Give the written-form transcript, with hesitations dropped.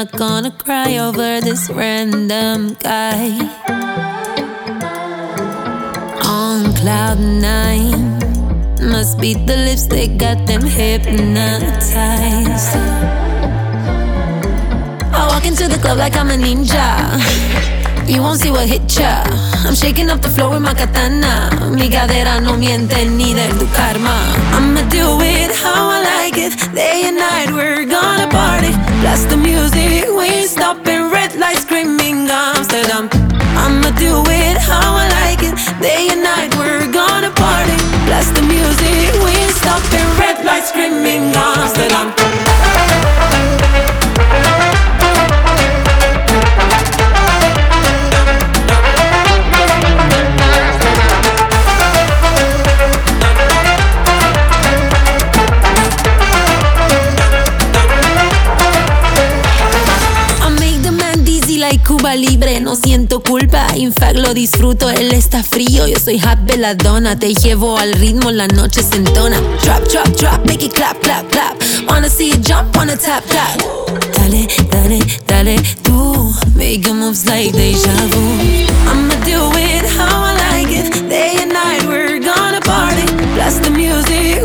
not gonna cry over this random guy. On cloud nine, must be the lips that got them hypnotized. I walk into the club like I'm a ninja. You won't see what hit ya. I'm shaking up the floor with my katana. Mi cadera no miente ni de tu karma. I'ma do it how I like it. Day and night we're gonna party. Blast the music, we ain't stopping. Red lights screaming Amsterdam. I'ma do it how I like it. Day and night we're gonna party. Blast the music, we ain't stopping. Red lights screaming Amsterdam. Cuba Libre, no siento culpa, in fact lo disfruto. Él está frío, yo soy hot veladona. Te llevo al ritmo, la noche se entona. Drop, drop, drop, make it clap, clap, clap. Wanna see it jump, wanna tap, tap. Dale, dale, dale, tú. Make your moves like deja vu. I'ma do it how I like it. Day and night we're gonna party. Blast the music,